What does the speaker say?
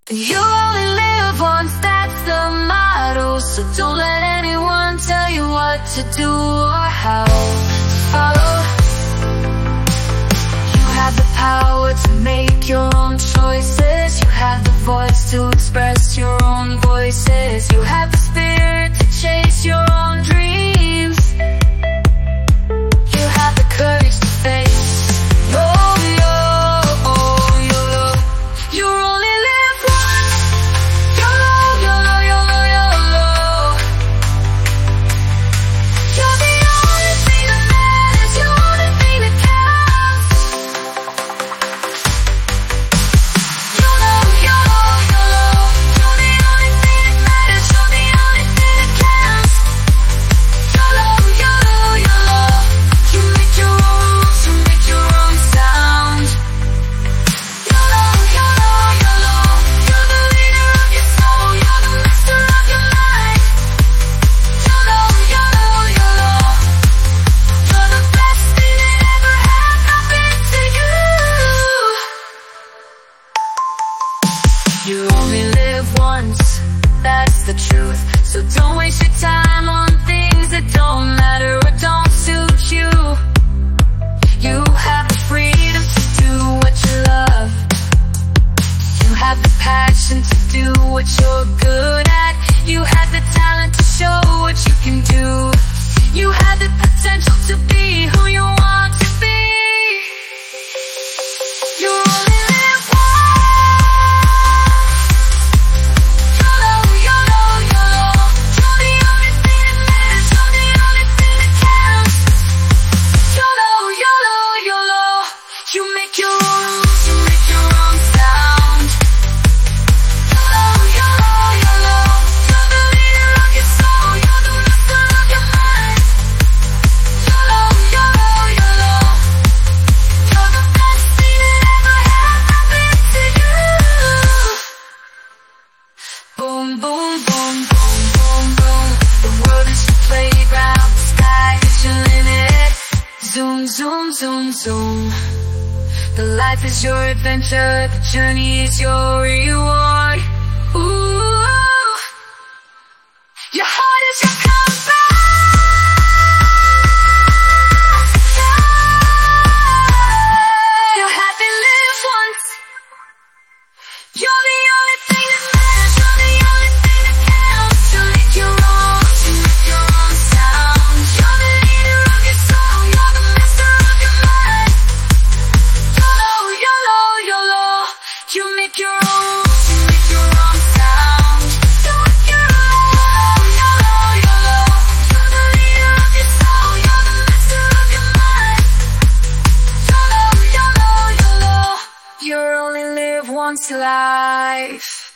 You only live once, that's the motto. So don't let anyone tell you what to do or how to follow. You have the power to make your own choices. You have the voice to express your own voices. You have the spirit to chase your own dreams. You have the courage to face You only live once, that's the truth. So don't waste your time on things that don't matter or don't suit you. You have the freedom to do what you love. You have the passion to do what you're good at. You have the talent to show what you can do. You have the potential to be who you want to be. You only live once. Boom, boom, boom, boom, boom, boom. The world is your playground, the sky is your limit. Zoom, zoom, zoom, zoom. The life is your adventure, the journey is your reward. Ooh, your heart is your compass. You haven't lived once. You're the only thing that matters. You're the only thing that counts. To make your own, to make your own sound. You're the leader of your soul. You're the master of your mind. YOLO, YOLO, YOLO. You make your own, to make your own sound. Do it your own. YOLO, YOLO. You're the leader of your soul. You're the master of your mind. YOLO, YOLO, YOLO. You only live once life.